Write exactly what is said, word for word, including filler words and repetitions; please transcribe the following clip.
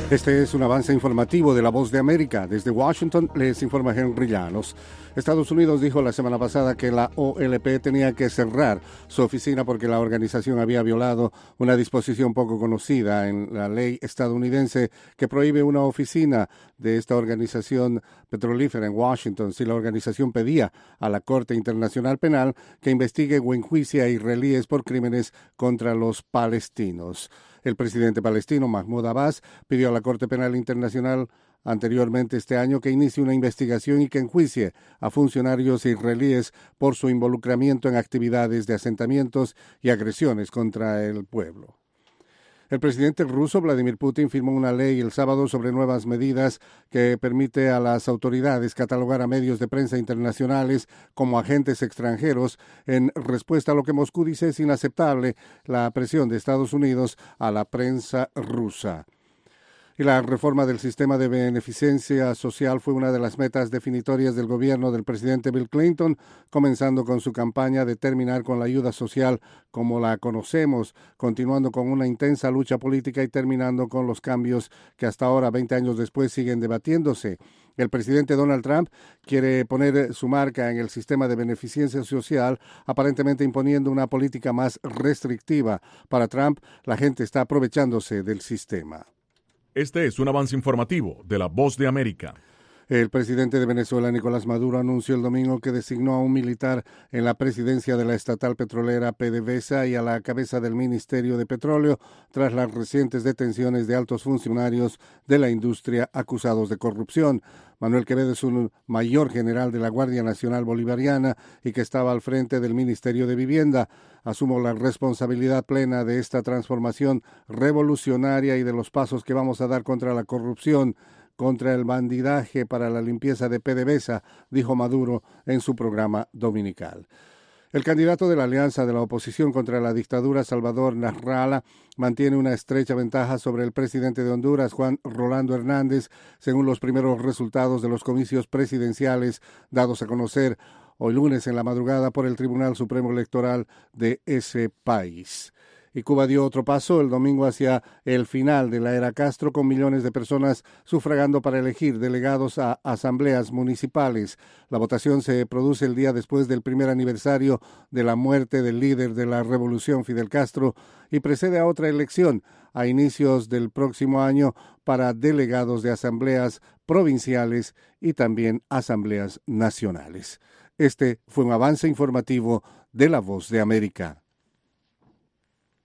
Este es un avance informativo de La Voz de América. Desde Washington les informa Henry Llanos. Estados Unidos dijo la semana pasada que la O L P tenía que cerrar su oficina porque la organización había violado una disposición poco conocida en la ley estadounidense que prohíbe una oficina de esta organización petrolífera en Washington si la organización pedía a la Corte Internacional Penal que investigue o enjuicie a israelíes por crímenes contra los palestinos. El presidente palestino Mahmoud Abbas pidió a la Corte Penal Internacional anteriormente este año que inicie una investigación y que enjuicie a funcionarios israelíes por su involucramiento en actividades de asentamientos y agresiones contra el pueblo. El presidente ruso Vladimir Putin firmó una ley el sábado sobre nuevas medidas que permite a las autoridades catalogar a medios de prensa internacionales como agentes extranjeros en respuesta a lo que Moscú dice es inaceptable, la presión de Estados Unidos a la prensa rusa. Y la reforma del sistema de beneficencia social fue una de las metas definitorias del gobierno del presidente Bill Clinton, comenzando con su campaña de terminar con la ayuda social como la conocemos, continuando con una intensa lucha política y terminando con los cambios que hasta ahora, veinte años después, siguen debatiéndose. El presidente Donald Trump quiere poner su marca en el sistema de beneficencia social, aparentemente imponiendo una política más restrictiva. Para Trump, la gente está aprovechándose del sistema. Este es un avance informativo de La Voz de América. El presidente de Venezuela, Nicolás Maduro, anunció el domingo que designó a un militar en la presidencia de la estatal petrolera PDVSA y a la cabeza del Ministerio de Petróleo tras las recientes detenciones de altos funcionarios de la industria acusados de corrupción. Manuel Quevedo es un mayor general de la Guardia Nacional Bolivariana y que estaba al frente del Ministerio de Vivienda. Asumo la responsabilidad plena de esta transformación revolucionaria y de los pasos que vamos a dar contra la corrupción, contra el bandidaje para la limpieza de PDVSA, dijo Maduro en su programa dominical. El candidato de la Alianza de la Oposición contra la Dictadura, Salvador Nasrallah, mantiene una estrecha ventaja sobre el presidente de Honduras, Juan Rolando Hernández, según los primeros resultados de los comicios presidenciales dados a conocer hoy lunes en la madrugada por el Tribunal Supremo Electoral de ese país. Y Cuba dio otro paso el domingo hacia el final de la era Castro, con millones de personas sufragando para elegir delegados a asambleas municipales. La votación se produce el día después del primer aniversario de la muerte del líder de la revolución, Fidel Castro, y precede a otra elección a inicios del próximo año para delegados de asambleas provinciales y también asambleas nacionales. Este fue un avance informativo de La Voz de América.